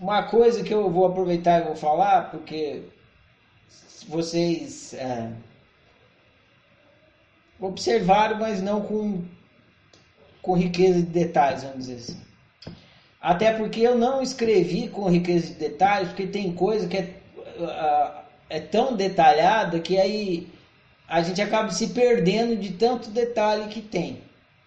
uma coisa que eu vou aproveitar e vou falar, porque vocês observaram, mas não com riqueza de detalhes, vamos dizer assim. Até porque eu não escrevi com riqueza de detalhes, porque tem coisa que é tão detalhada que aí a gente acaba se perdendo de tanto detalhe que tem.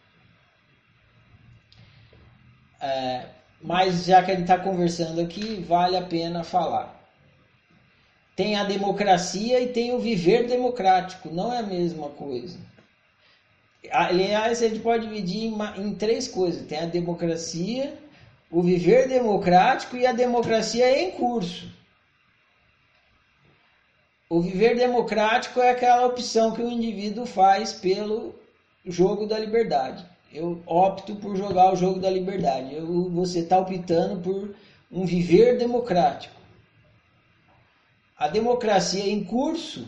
Mas já que a gente está conversando aqui, vale a pena falar. Tem a democracia e tem o viver democrático, não é a mesma coisa. Aliás, a gente pode dividir em três coisas. Tem a democracia, o viver democrático e a democracia em curso. O viver democrático é aquela opção que o indivíduo faz pelo jogo da liberdade. Eu opto por jogar o jogo da liberdade. Você está optando por um viver democrático. A democracia em curso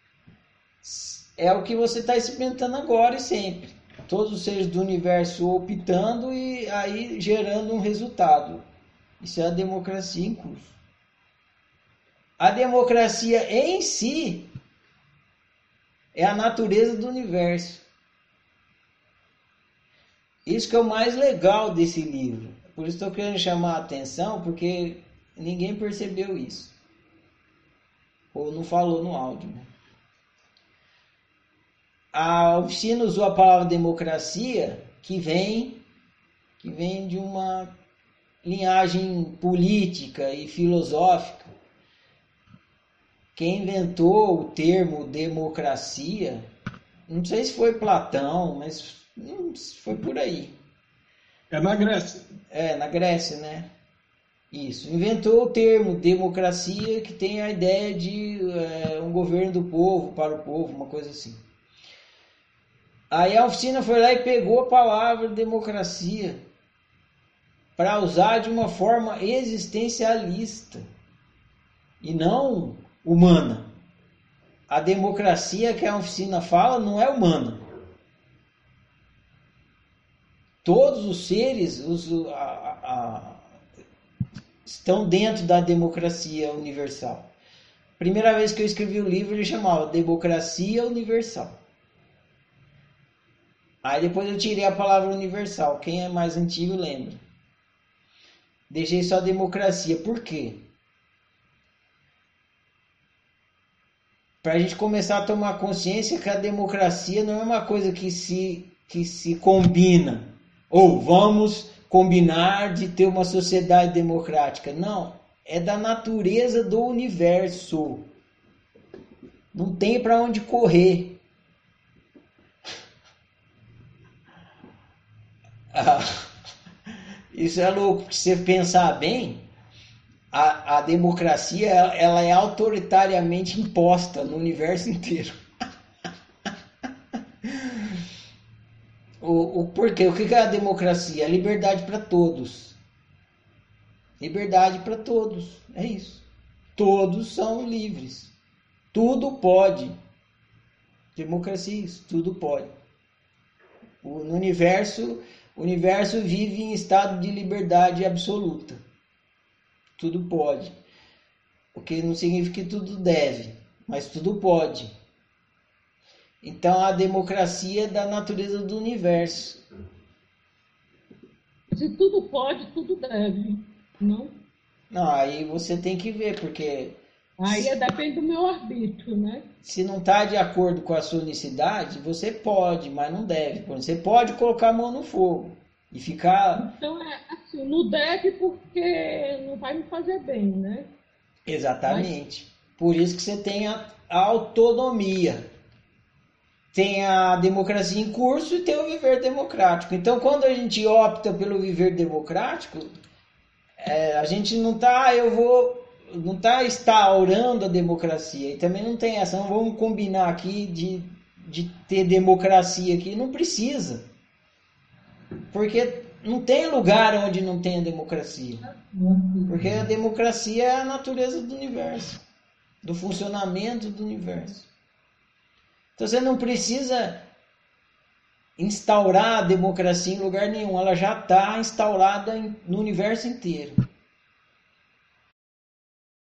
é o que você está experimentando agora e sempre. Todos os seres do universo optando e aí gerando um resultado. Isso é a democracia em curso. A democracia em si é a natureza do universo. Isso que é o mais legal desse livro. Por isso estou querendo chamar a atenção, porque ninguém percebeu isso. Ou não falou no áudio, né? A oficina usou a palavra democracia, que vem de uma linhagem política e filosófica. Quem inventou o termo democracia, não sei se foi Platão, mas foi por aí. É na Grécia. Na Grécia, né? Isso. Inventou o termo democracia, que tem a ideia de um governo do povo, para o povo, uma coisa assim. Aí a oficina foi lá e pegou a palavra democracia para usar de uma forma existencialista e não humana. A democracia que a oficina fala não é humana. Todos os seres estão dentro da democracia universal. Primeira vez que eu escrevi o livro, ele chamava Democracia Universal. Aí depois eu tirei a palavra universal. Quem é mais antigo lembra. Deixei só democracia. Por quê? Para a gente começar a tomar consciência que a democracia não é uma coisa que se combina. Ou vamos combinar de ter uma sociedade democrática. Não. É da natureza do universo. Não tem para onde correr. Isso é louco, porque se você pensar bem, a democracia ela é autoritariamente imposta no universo inteiro. Por quê? O que é a democracia? A liberdade para todos. Liberdade para todos, é isso. Todos são livres. Tudo pode. Democracia, isso, tudo pode. No universo... O universo vive em estado de liberdade absoluta. Tudo pode. O que não significa que tudo deve, mas tudo pode. Então a democracia é da natureza do universo. Se tudo pode, tudo deve, não? Não, aí você tem que ver, porque... Aí depende do meu arbítrio, né? Se não está de acordo com a sua unicidade, você pode, mas não deve. Você pode colocar a mão no fogo e ficar... Então, assim, não deve porque não vai me fazer bem, né? Exatamente. Por isso que você tem a autonomia. Tem a democracia em curso e tem o viver democrático. Então, quando a gente opta pelo viver democrático, a gente não está... não está instaurando a democracia. E também não tem essa, não vamos combinar aqui de ter democracia aqui. Não precisa. Porque não tem lugar onde não tenha democracia. Porque a democracia é a natureza do universo. Do funcionamento do universo. Então você não precisa instaurar a democracia em lugar nenhum. Ela já está instaurada no universo inteiro.